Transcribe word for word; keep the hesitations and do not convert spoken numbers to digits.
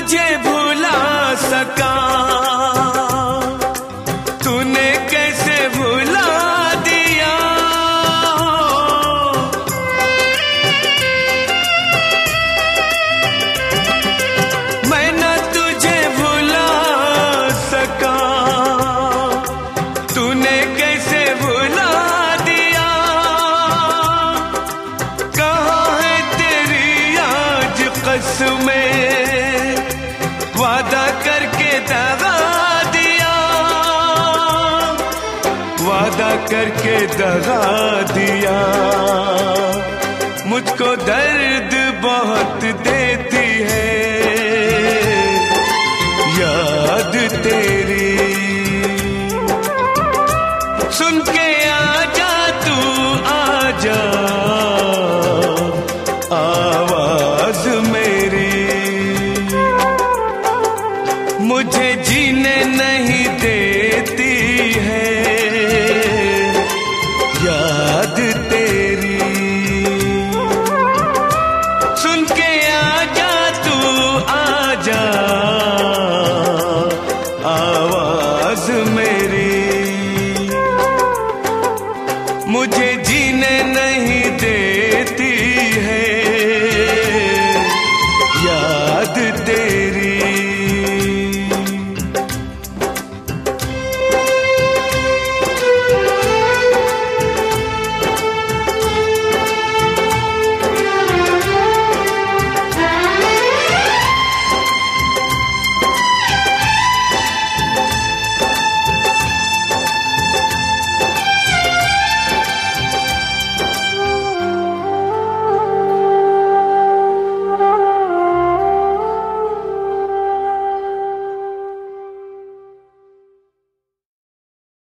तुझे भुला सका, तूने कैसे भुला दिया। मैं न तुझे भुला सका, तूने कैसे भुला दिया। कहाँ है तेरी आज कसमें, वादा करके दगा दिया, वादा करके दगा दिया। मुझको दर्द बहुत देती है याद तेरी। सुन के आजा तू आजा आवाज मेरी, मुझे जीने नहीं देती है याद तेरी। सुन के